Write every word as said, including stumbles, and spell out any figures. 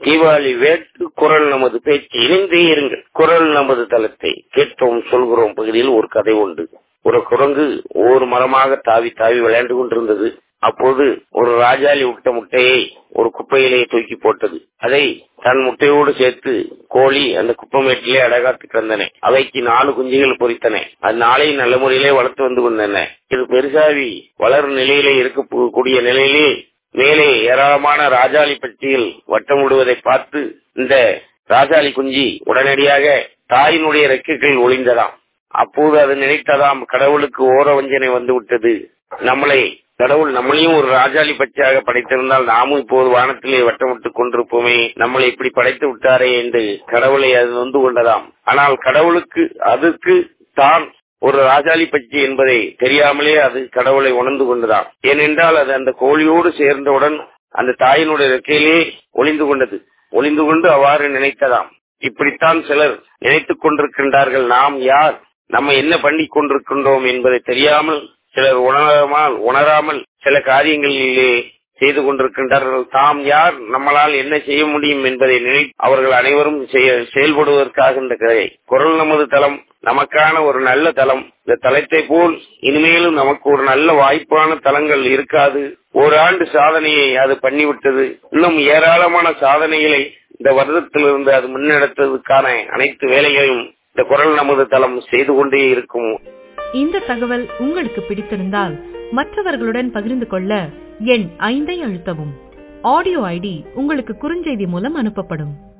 தீபாவளி வேட்டு குரல் நமது பேச்சு இணைந்தே இருங்கள். குரல் நமது தளத்தை கேட்டோம் சொல்கிறோம் பகுதியில் ஒரு கதை உண்டு. ஒரு குரங்கு ஒவ்வொரு மரமாக தாவி தாவி விளையாண்டு கொண்டிருந்தது. அப்போது ஒரு ராஜாளி விட்ட முட்டையை ஒரு குப்பையிலே தூக்கி போட்டது. அதை தன் முட்டையோடு சேர்த்து கோழி அந்த குப்பமேட்டிலே அடகாத்து கிடந்தன. அவைக்கு நாலு குஞ்சுகள் பொறித்தன. அது நாளை நல்ல முறையிலே வளர்த்து வந்து கொண்டன. இது பெருசாவி வளரும் நிலையிலே இருக்கக்கூடிய நிலையிலே மேலே ஏராளமான ராஜாளி பட்டியில் வட்டமிடுவதை பார்த்து இந்த ராஜாளி குஞ்சி உடனடியாக தாயினுடைய ரெக்கைகள் ஒளிந்ததாம். அப்போது அது நினைத்ததாம், கடவுளுக்கு ஓர வஞ்சனை வந்து விட்டது. நம்மளை கடவுள் நம்மளையும் ஒரு ராஜாளி பட்சியாக படைத்திருந்தால் நாமும் இப்போது வானத்திலே வட்டமிட்டுக் கொண்டிருப்போமே, நம்மளை இப்படி படைத்து விட்டாரே என்று கடவுளை அது நொந்து கொண்டதாம். ஆனால் கடவுளுக்கு அதுக்கு தான் ஒரு ராஜாளி பட்சி என்பதை தெரியாமலே அது கடவுளை உணர்ந்து கொண்டதாம். ஏனென்றால் அது அந்த கோழியோடு சேர்ந்தவுடன் அந்த தாயினுடைய ரெக்கையிலே ஒளிந்து கொண்டது. ஒளிந்து கொண்டு அவ்வாறு நினைத்ததாம். இப்படித்தான் சிலர் நினைத்துக் கொண்டிருக்கின்றார்கள். நாம் யார், நம்ம என்ன பண்ணி கொண்டிருக்கின்றோம் என்பதை தெரியாமல் சிலர் உணராமல் உணராமல் சில காரியங்களிலே செய்து கொண்டிருக்கின்றார்கள். தாம் யார், நம்மளால் என்ன செய்ய முடியும் என்பதை நினை அவர்கள் அனைவரும் செயல்படுவதற்காக இந்த கதை. குரல் நமது தளம் நமக்கான ஒரு நல்ல தளம். இந்த தளத்தை போல் இனிமேலும் நமக்கு ஒரு நல்ல வாய்ப்பான தளங்கள் இருக்காது. ஓராண்டு சாதனையை அது பண்ணிவிட்டது. இன்னும் ஏராளமான சாதனைகளை இந்த வருடத்திலிருந்து அது முன்னெடுத்ததுக்கான அனைத்து வேலைகளையும் இந்த குரல் நமது தளம் செய்து கொண்டே இருக்கும். இந்த தகவல் உங்களுக்கு பிடித்திருந்தால் மற்றவர்களுடன் பகிர்ந்து கொள்ள எண் ஐந்தை அழுத்தவும். ஆடியோ ஐடி உங்களுக்கு குறுஞ்செய்தி மூலம் அனுப்பப்படும்.